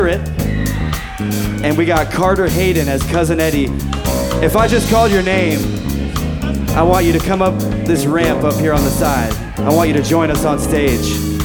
and we got Carter Hayden as Cousin Eddie. If I just called your name, I want you to come up this ramp up here on the side. I want you to join us on stage.